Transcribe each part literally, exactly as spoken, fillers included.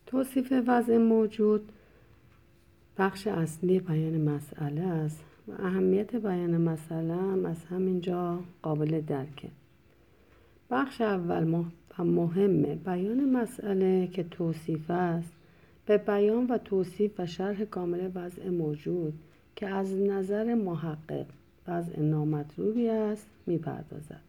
توصیف وضع موجود بخش اصلی بیان مسئله است و اهمیت بیان مسئله هم از همینجا قابل درکه. بخش اول و مهم بیان مسئله که توصیف است، به بیان و توصیف و شرح کامل وضع موجود که از نظر محقق وضع نامطلوبی است می‌پردازد.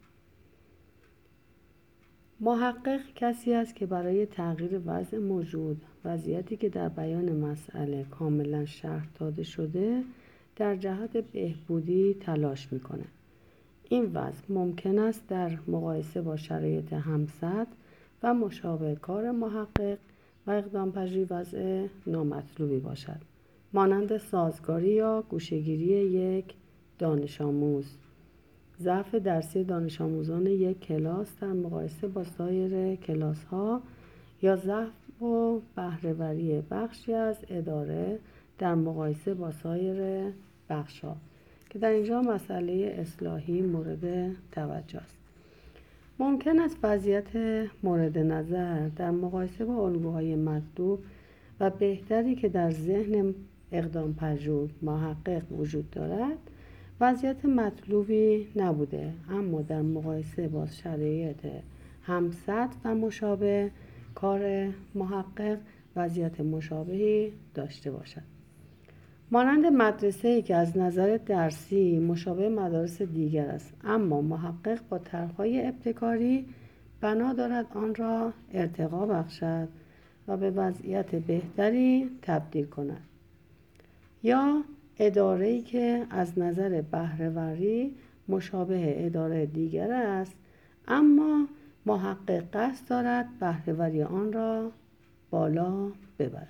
محقق کسی است که برای تغییر وضع موجود، وضعیتی که در بیان مسئله کاملا شرح داده شده، در جهت بهبودی تلاش می‌کند. این وضع ممکن است در مقایسه با شرایط همسط و مشابه کار محقق و اقدام پذیری وضع نامطلوبی باشد، مانند سازگاری یا گوشه‌گیری یک دانش آموز، ضعف درسی دانش آموزان یک کلاس در مقایسه با سایر کلاس‌ها، یا ضعف و بهره‌وری بخشی از اداره در مقایسه با سایر بخش‌ها، که در اینجا مسئله اصلاحی مورد توجه است. ممکن است وضعیت مورد نظر در مقایسه با الگوهای مطلوب و بهتری که در ذهن اقدام پذیر محقق وجود دارد وضعیت مطلوبی نبوده، اما در مقایسه با شرایط همسط و مشابه کار محقق وضعیت مشابهی داشته باشد، مانند مدرسه‌ای که از نظر درسی مشابه مدارس دیگر است، اما محقق با طرح‌های ابتکاری بنا دارد آن را ارتقا بخشد و به وضعیت بهتری تبدیل کند، یا اداره‌ای که از نظر بهره‌وری مشابه اداره دیگر است، اما محقق قصد دارد بهره‌وری آن را بالا ببرد.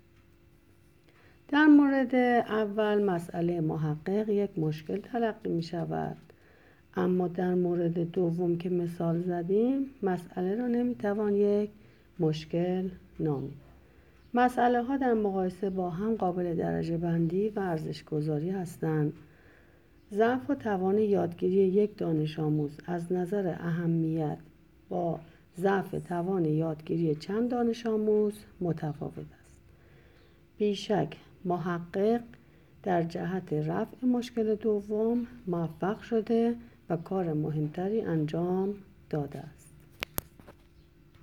در مورد اول مسئله محقق یک مشکل تلقی می شود، اما در مورد دوم که مثال زدیم مسئله را نمی توان یک مشکل نامید. مسئله ها در مقایسه با هم قابل درجه بندی و ارزش گذاری هستند. ضعف و توان یادگیری یک دانش آموز از نظر اهمیت با ضعف توان یادگیری چند دانش آموز متفاوت است. بیشک محقق در جهت رفع مشکل دوم موفق شده و کار مهمتری انجام داده است.